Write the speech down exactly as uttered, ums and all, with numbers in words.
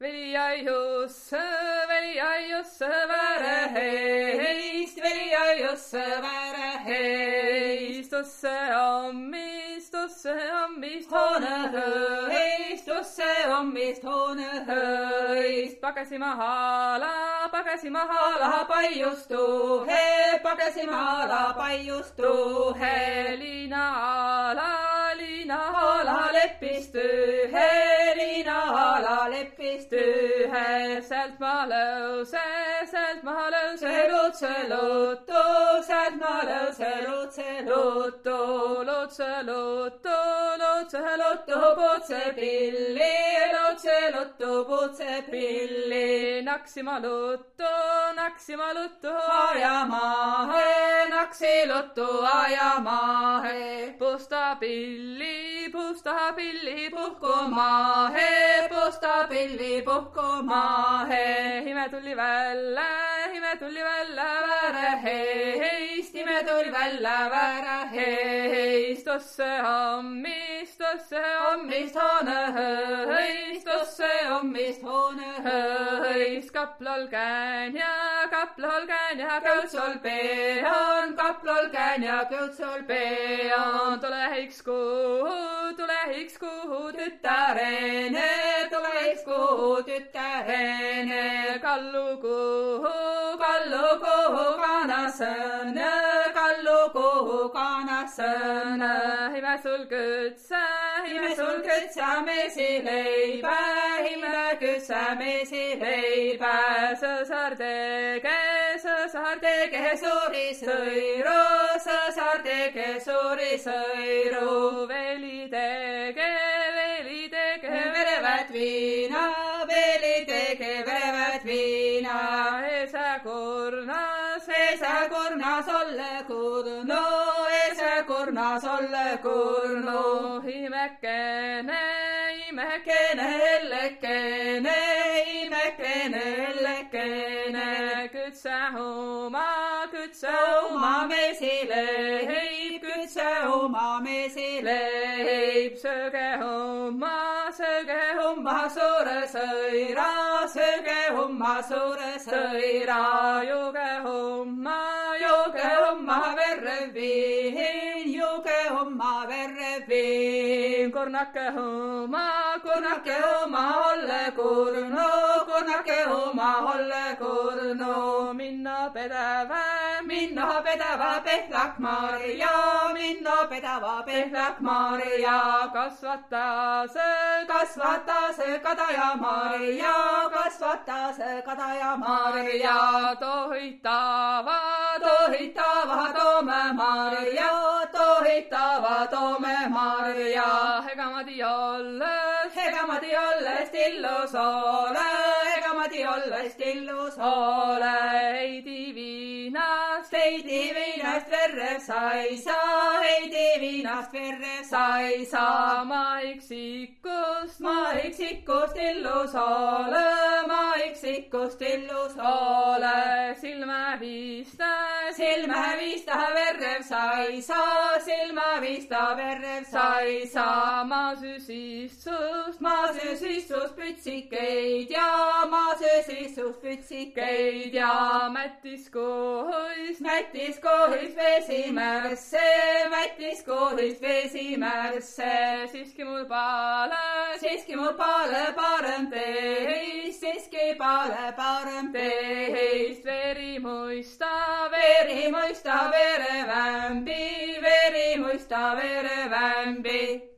Veliaius, veliaius, väreheist, veliaius, väreheist, tusse ammist, tusse ammist, hoonehöist, tusse ammist, hoonehöist, pagasimahala, pagasimahala, paiustu, he, pagasimahala, paiustu, he, liina ala, liina ala, leppisty, he, liina ala, leppisty, ühe, sealt ma lõuse, sealt ma lõuse, lutse lutu, sealt ma lõuse, lutse lutu, lutse lutu, lutse lutu, putse pilli, lutse lutu, putse pilli, naksima lutu, naksima lutu, ajamahe, naksi lutu, ajamahe, pusta pilli, pusta pilli, puhkumahe, pusta pilli, puhkumahe, hime tuli välja, hime tuli välja, väreheist, hime tuli välja, väreheist, tosse ammist, tosse ammist, hoonehöist, tosse ammist, hoonehöist, kaplol käin ja kaplol käin ja kõutsol pean, kaplol käin ja kõutsol pean, tule hiks kuhu, tule hiks kuhu, tütarene, tule hiks kuhu, tütarene, kallu kuhu, kallu kuhu, kanasõne, kallu kuhu, kanasõne, hime sul kütse, hime sul kütse, mesileibä, hime kütse, mesileibä, sõsar tege, sõsar tege suuri sõiru, sõsar tege suuri sõiru, veli tege, veli tege, verevät viina, veli tege, verevät viina, ese kurnas, ese kurnas olle kurnu, ese kurnas olle kurnu, imekene, imekene, ellekene, imekene, ellekene, kütse oma, kütse oma mesileib, kütse oma mesileib, sööge oma, sööge oma suure sõira, sööge oma suure sõira, juuge oma, juuge oma verreviin, juuge oma verreviin, kurnake oma, kurnake oma olle kurnu, kurnake oma olle kurnu, minna pedävä, minna pedävä Pehlak Marja, minna pedävä Pehlak Marja, kasvattaa se, kasvattaa se Kataja Marja, kasvattaa se Kataja Marja, tohittava, tohittava Toome Marja, tohittava Toome Marja, ega ma tii olles, ega ma tii olles illus ole, ega ma tii olles illus ole, ei tii viinast, ei tii viinast verre saisa, ei tii viinast verre saisa, ma iksikust, ma iksikust illus ole, ma iksikust illus ole, silmä viista, silmä viista verrev saisa, silmä viista verrev saisa, ma süsissust, ma süsissust pütsikeid ja ma süsissust pütsikeid ja mättis kohus, mättis kohus vesimärsse, mättis kohus vesimärsse, siiski mul paale, siiski mul paale parem teist, siiski paale parem teist, veri muista, veri muista verevämbi, veri muista verevämbi.